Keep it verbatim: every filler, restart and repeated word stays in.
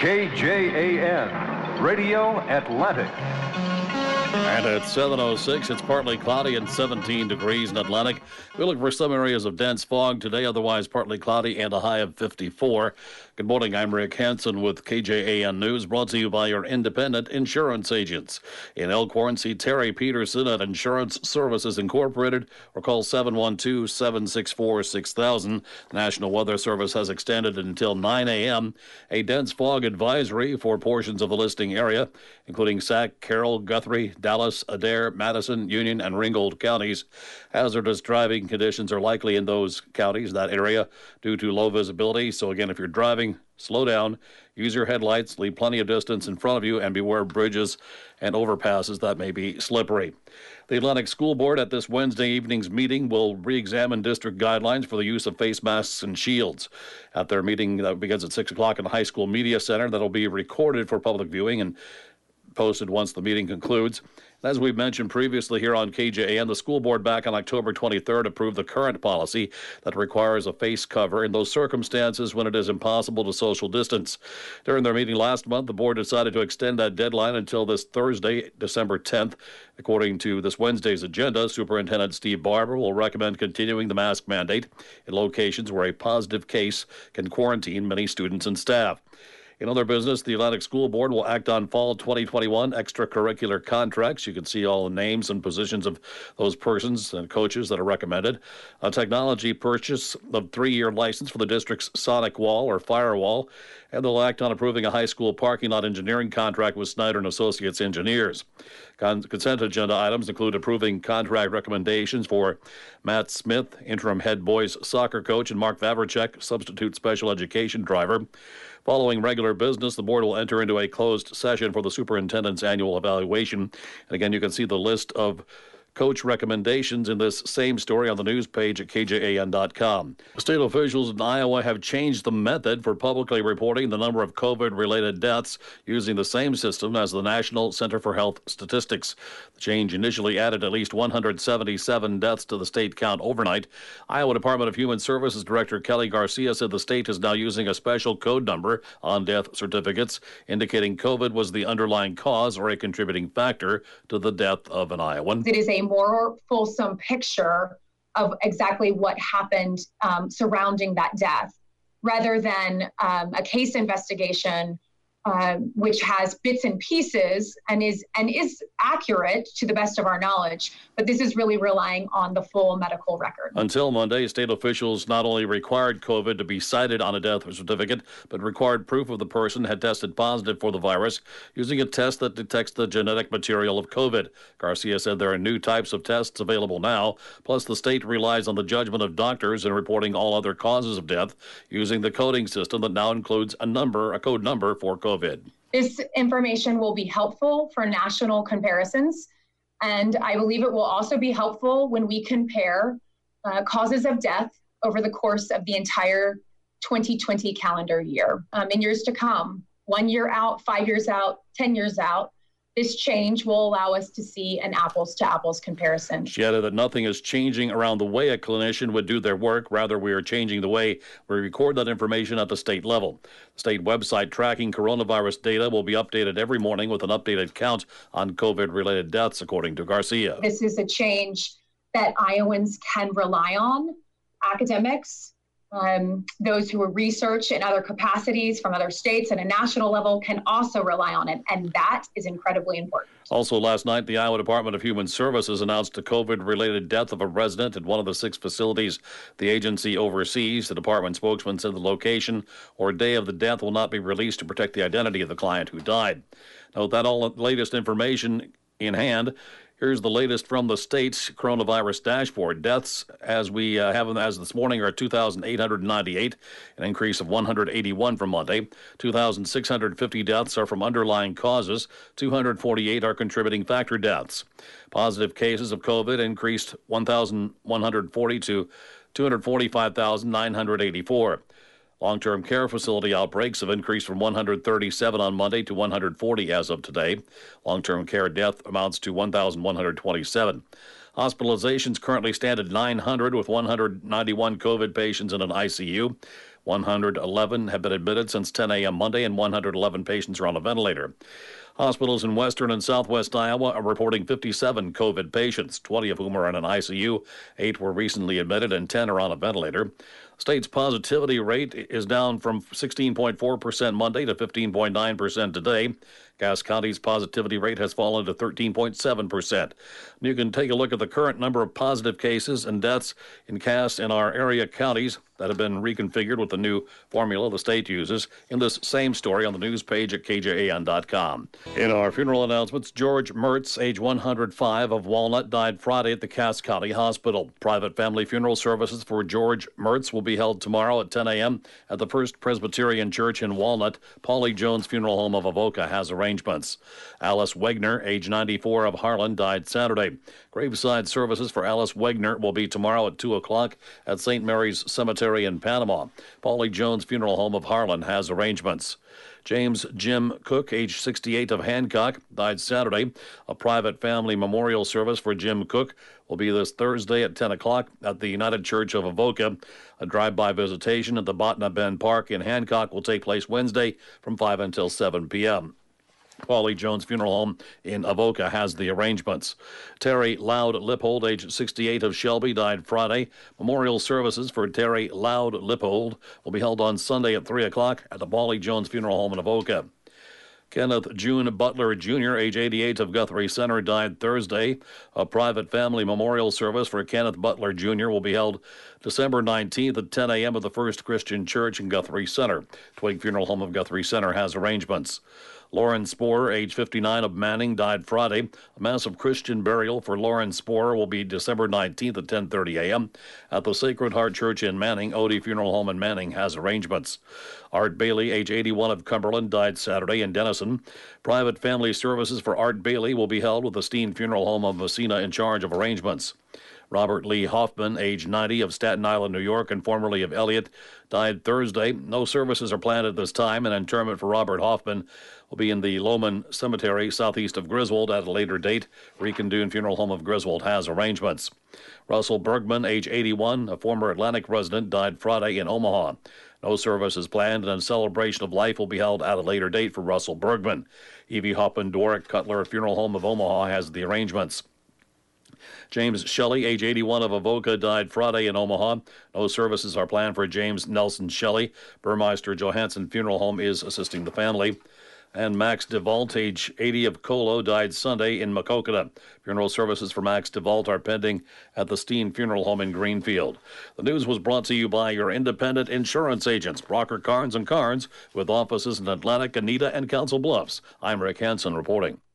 K J A N, Radio Atlantic. And at seven oh six, it's partly cloudy and seventeen degrees in Atlantic. We look for some areas of dense fog today, otherwise partly cloudy and a high of fifty-four. Good morning, I'm Rick Hansen with K J A N News, brought to you by your independent insurance agents. In Elkhorn, see Terry Peterson at Insurance Services Incorporated or call seven one two, seven six four, six thousand. The National Weather Service has extended until nine a.m. a dense fog advisory for portions of the listing area, including Sac, Carroll, Guthrie, Dallas, Adair, Madison, Union, and Ringgold counties. Hazardous driving conditions are likely in those counties, that area, due to low visibility. So again, if you're driving, slow down, use your headlights, leave plenty of distance in front of you, and beware bridges and overpasses that may be slippery. The Atlantic School Board at this Wednesday evening's meeting will re-examine district guidelines for the use of face masks and shields. At their meeting that begins at six o'clock in the High School Media Center, that'll be recorded for public viewing and posted once the meeting concludes. As we've mentioned previously here on K J A N, the school board back on October twenty-third approved the current policy that requires a face cover in those circumstances when it is impossible to social distance. During their meeting last month, the board decided to extend that deadline until this Thursday, December tenth. According to this Wednesday's agenda, Superintendent Steve Barber will recommend continuing the mask mandate in locations where a positive case can quarantine many students and staff. In other business, the Atlantic School Board will act on fall twenty twenty-one extracurricular contracts. You can see all the names and positions of those persons and coaches that are recommended. A technology purchase of three-year license for the district's sonic wall or firewall. And they'll act on approving a high school parking lot engineering contract with Snyder and Associates Engineers. Con- consent agenda items include approving contract recommendations for Matt Smith, interim head boys soccer coach, and Mark Vavracek, substitute special education driver. Following regular business, the board will enter into a closed session for the superintendent's annual evaluation. And again, you can see the list of coach recommendations in this same story on the news page at K J A N dot com. State officials in Iowa have changed the method for publicly reporting the number of COVID-related deaths using the same system as the National Center for Health Statistics. The change initially added at least one hundred seventy-seven deaths to the state count overnight. Iowa Department of Human Services Director Kelly Garcia said the state is now using a special code number on death certificates, indicating COVID was the underlying cause or a contributing factor to the death of an Iowan. It is a more fulsome picture of exactly what happened um, surrounding that death, rather than um, a case investigation, uh, which has bits and pieces and is and is accurate to the best of our knowledge. But this is really relying on the full medical record. Until Monday, state officials not only required COVID to be cited on a death certificate, but required proof of the person had tested positive for the virus using a test that detects the genetic material of COVID. Garcia said there are new types of tests available now, plus the state relies on the judgment of doctors in reporting all other causes of death using the coding system that now includes a number, a code number for COVID. This information will be helpful for national comparisons, and I believe it will also be helpful when we compare uh, causes of death over the course of the entire twenty twenty calendar year. Um, in years to come, one year out, five years out, ten years out, this change will allow us to see an apples-to-apples comparison. She added that nothing is changing around the way a clinician would do their work. Rather, we are changing the way we record that information at the state level. The state website tracking coronavirus data will be updated every morning with an updated count on COVID-related deaths, according to Garcia. This is a change that Iowans can rely on. Academics, Um, those who research in other capacities from other states at a national level can also rely on it, and that is incredibly important. Also last night, the Iowa Department of Human Services announced a COVID-related death of a resident at one of the six facilities the agency oversees. The department spokesman said the location or day of the death will not be released to protect the identity of the client who died. Note that all the latest information in hand. Here's the latest from the state's coronavirus dashboard. Deaths, as we uh, have them as this morning, are two thousand eight hundred ninety-eight, an increase of one hundred eighty-one from Monday. two thousand six hundred fifty deaths are from underlying causes. two hundred forty-eight are contributing factor deaths. Positive cases of COVID increased one thousand one hundred forty to two hundred forty-five thousand nine hundred eighty-four. Long-term care facility outbreaks have increased from one hundred thirty-seven on Monday to one hundred forty as of today. Long-term care death amounts to one thousand one hundred twenty-seven. Hospitalizations currently stand at nine hundred, with one hundred ninety-one COVID patients in an I C U. one hundred eleven have been admitted since ten a.m. Monday, and one hundred eleven patients are on a ventilator. Hospitals in western and southwest Iowa are reporting fifty-seven COVID patients, twenty of whom are in an I C U. Eight were recently admitted and ten are on a ventilator. State's positivity rate is down from sixteen point four percent Monday to fifteen point nine percent today. Cass County's positivity rate has fallen to thirteen point seven percent. You can take a look at the current number of positive cases and deaths in Cass and our area counties that have been reconfigured with the new formula the state uses in this same story on the news page at K J A N dot com. In our funeral announcements, George Mertz, age one hundred five, of Walnut, died Friday at the Cass County Hospital. Private family funeral services for George Mertz will be held tomorrow at ten a.m. at the First Presbyterian Church in Walnut. Paulie Jones Funeral Home of Avoca has arrangements. Alice Wegner, age ninety-four, of Harlan, died Saturday. Graveside services for Alice Wegner will be tomorrow at two o'clock at Saint Mary's Cemetery in Panama. Paulie Jones Funeral Home of Harlan has arrangements. James Jim Cook, age sixty-eight, of Hancock, died Saturday. A private family memorial service for Jim Cook will be this Thursday at ten o'clock at the United Church of Avoca. A drive-by visitation at the Botna Bend Park in Hancock will take place Wednesday from five until seven p.m. Paulie Jones Funeral Home in Avoca has the arrangements. Terry Loud Lippold, age sixty-eight, of Shelby, died Friday. Memorial services for Terry Loud Lippold will be held on Sunday at three o'clock at the Paulie Jones Funeral Home in Avoca. Kenneth June Butler Junior, age eighty-eight, of Guthrie Center, died Thursday. A private family memorial service for Kenneth Butler Junior will be held December nineteenth at ten a.m. at the First Christian Church in Guthrie Center. Twig Funeral Home of Guthrie Center has arrangements. Lauren Sporer, age fifty-nine, of Manning, died Friday. A massive Christian burial for Lauren Sporer will be December nineteenth at ten thirty a.m. at the Sacred Heart Church in Manning. Odie Funeral Home in Manning has arrangements. Art Bailey, age eighty-one, of Cumberland, died Saturday in Denison. Private family services for Art Bailey will be held with the Steen Funeral Home of Messina in charge of arrangements. Robert Lee Hoffman, age ninety, of Staten Island, New York, and formerly of Elliott, died Thursday. No services are planned at this time. An interment for Robert Hoffman will be in the Lowman Cemetery, southeast of Griswold, at a later date. Recondoon Funeral Home of Griswold has arrangements. Russell Bergman, age eighty-one, a former Atlantic resident, died Friday in Omaha. No service is planned, and a celebration of life will be held at a later date for Russell Bergman. Evie Hoppin Doric Cutler Funeral Home of Omaha has the arrangements. James Shelley, age eighty-one, of Avoca, died Friday in Omaha. No services are planned for James Nelson Shelley. Burmeister Johansson Funeral Home is assisting the family. And Max DeVault, age eighty, of Colo, died Sunday in Maquoketa. Funeral services for Max DeVault are pending at the Steen Funeral Home in Greenfield. The news was brought to you by your independent insurance agents, Brocker Carnes and Carnes, with offices in Atlantic, Anita, and Council Bluffs. I'm Rick Hansen reporting.